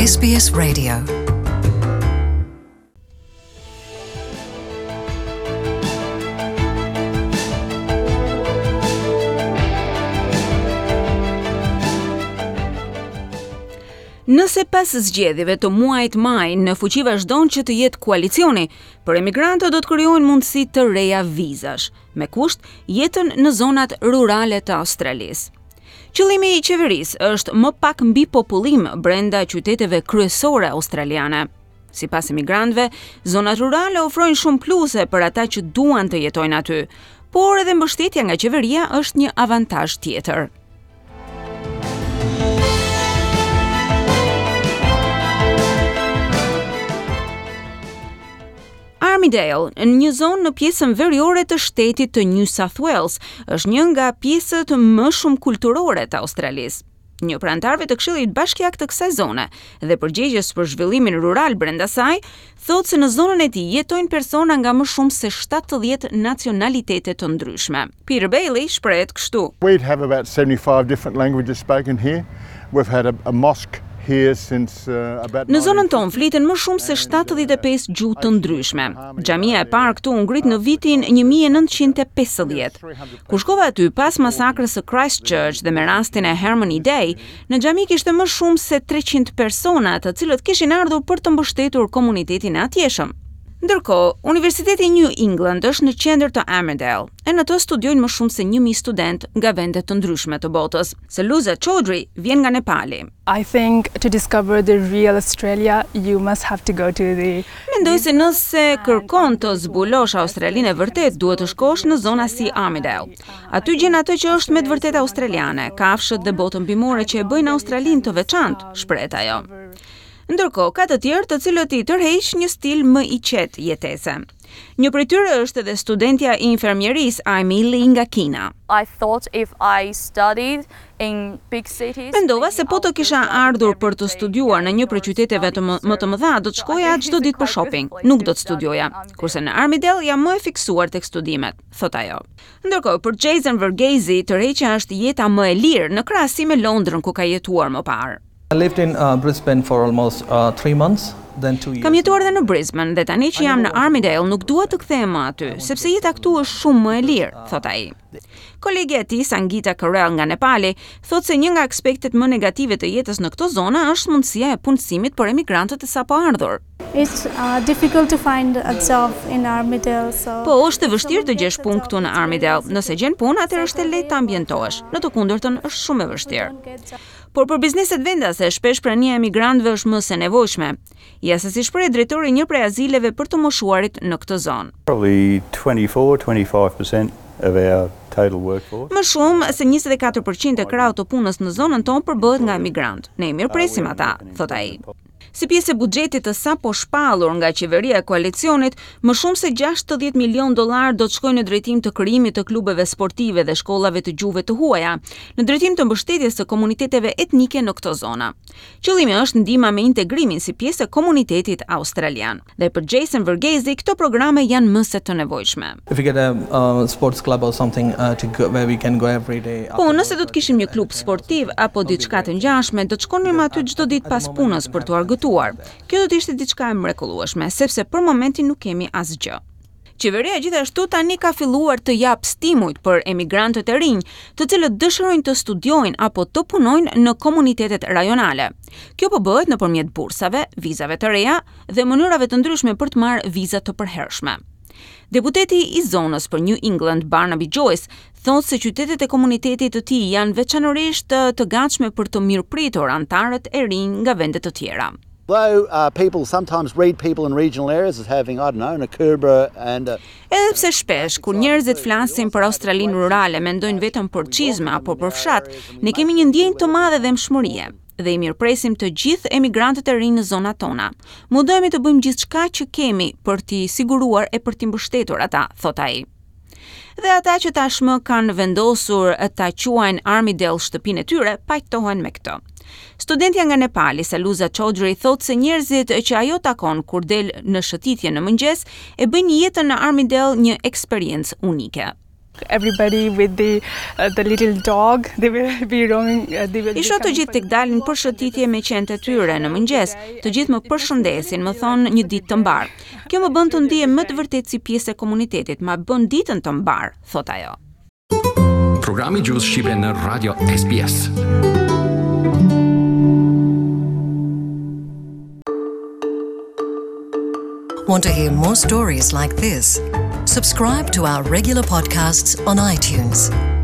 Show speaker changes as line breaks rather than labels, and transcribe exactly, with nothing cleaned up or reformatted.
S B S Radio.
Nëse pas zgjedhjeve të muajit maj në fuqi vazhdon që të jetë koalicioni, për emigrantët do të krijohen mundësi të reja vizash, me kusht jetën në zonat rurale të Australisë. Qëllimi i qeverisë është më pak mbi popullim brenda qyteteve kryesore australiane. Sipas emigrantëve, zonat rurale ofrojnë shumë pluse për ata që duan të jetojnë aty, por edhe mbështetja nga qeveria është një avantazh tjetër. Armidale, në një zonë në pjesën veriore të shtetit të New South Wales, është një nga pjesët më shumë kulturore të Australisë. Një prej anëtarëve të Këshillit Bashkiak të kësaj zone dhe përgjegjës për zhvillimin rural brenda saj, thotë se në zonën e tij jetojnë persona nga më shumë se shtatëdhjetë nacionalitete të ndryshme. Peter Bailey shprehet kështu:
We'd have about seventy-five different languages spoken here. We've had a, a mosque here since uh, about
Në zonën tonë fliten më shumë se shtatëdhjetë e pesë gjuhë të ndryshme. Xhamia e parë këtu u ngrit në vitin një mijë e nëntëqind e pesëdhjetë. Kur shkova aty pas masakrës së Christchurch dhe me rastin e Harmony Day, në xhami kishte më shumë se treqind persona, të cilët kishin ardhur për të mbështetur komunitetin e atjeshëm. Ndërkohë, Universiteti i New England është në qendër të Armidale, e në të studiojnë më shumë se një mijë student nga vende të ndryshme të botës. Saluza Chaudhry vjen nga Nepali.
I think to discover the real Australia, you must have to go to the...
Mendoj se nëse kërkon të zbulosh Australinë e vërtet, duhet të shkosh në zona si Armidale. Aty gjen atë që është me të vërtet australiane, kafshët dhe botën bimore që e bëjnë Australinë të veçantë, shpreh ajo. Ndërkohë, ka të tjerë të cilët i tërheq një stil më i qetë jetese. Një prej tyre është edhe studentja e infermierisë Aimee nga Kina.
I thought if I studied in big cities.
Mendova se po të kisha ardhur për të studiuar në një prej qyteteve të më, më të mëdha, do të shkoja çdo ditë për shopping, nuk do të studioja. Kurse në Armidale jam më e fiksuar tek studimet, thot ajo. Ndërkohë, për Jason Verghese, tërheqja është jeta më e lirë në krahasim me Londrën ku ka jetuar më parë.
I lived in uh, Brisbane for almost uh, three months, then two years.
Kam jetuar edhe në Brisbane dhe tani që jam në Armidale nuk dua të kthehem më aty, sepse jeta këtu është shumë më e lirë, thot ai. Kolegja e tij, Sangita Karel nga Nepali, thotë se një nga aspektet më negative të jetës në këto zona është mundësia e punësimit për emigrantët e sapo ardhur.
It's uh, difficult to find a job in Armidale, so...
Po, është e vështirë të gjesh punë këtu në Armidale. Nëse gjen punë, atëherë është e lehtë të ambientohesh. Në të kundërtën është shumë e vështirë. Por për bizneset vendase, shpesh prania e emigrantëve është më se nevojshme. Ja se si shpreh drejtori një prej azileve për të moshuarit në këtë zonë.
Probably twenty-four to twenty-five percent of our total workforce.
Më shumë se njëzet e katër përqind e krahut të punës në zonën tonë përbëhet nga emigrant. Ne i mirëpresim ata, thot ai. Si pjesë e buxhetit të sapo shpallur nga qeveria e koalicionit, më shumë se gjashtëdhjetë milion dollar do të shkojnë në drejtim të krijimit të klubeve sportive dhe shkollave të gjuhëve të huaja, në drejtim të mbështetjes së komuniteteve etnike në këto zona. Qëllimi është ndihma me integrimin si pjesë e komunitetit australian. Dhe për Jason Verghese, këto programe janë më se të nevojshme.
If we get a uh, sports club or something uh, to go, where we can go every day.
Po, nëse do të kishim një klub sportiv apo diçka të ngjashme, do të shkonim aty çdo ditë pas punës për të argëtuar. Kjo do të ishte diçka e mrekullueshme, sepse për momentin nuk kemi asgjë. Qeveria gjithashtu tani ka filluar të jap stimujt për emigrantët e rinj, të cilët dëshirojnë të studiojnë apo të punojnë në komunitetet rajonale. Kjo po bëhet nëpërmjet bursave, vizave të reja dhe mënyrave të ndryshme për të marrë viza të përhershme. Deputeti i zonës për New England, Barnaby Joyce, thotë se qytetet e komunitetit të tij janë veçanërisht të, të gatshme për të mirëpritur anëtarët e rinj nga vende të tjera.
Though uh, people sometimes read people in regional areas as having, I don't know, an Akubra and a...
Edhe pse shpesh, kur njerëzit flasin për Australinë rurale, mendojnë vetëm për çizme apo për fshat, ne kemi një ndjenjë të madhe dhe mshmërie. Dhe i mirëpresim të gjithë emigrantët e rinj në zonat tona. Mundohemi të bëjmë gjithçka që kemi për t'i siguruar e për t'i mbështetur ata, thot ai. Dhe ata që tashmë kanë vendosur ta quajnë Armidale shtëpinë e tyre, pajtohen me këtë. Studentja nga Nepali, Saluza Chaudhry, thotë se njerëzit që ajo takon kur del në shëtitje në mëngjes e bëjnë jetën në Armidale një eksperiencë unike.
Everybody with the uh, the little dog, they will be roaming. Uh, they will
I shoh të gjithë tek dalin për shëtitje me qentë e tyre në mëngjes. Të gjithë më përshëndesin, më thonë një ditë të mbar. Kjo më bën të ndihem më të vërtet si pjesë e komunitetit, ma bën ditën të mbar, thot ajo.
Programi Gjuhës Shqipe në Radio S B S.
Want to hear more stories like this? Subscribe to our regular podcasts on iTunes.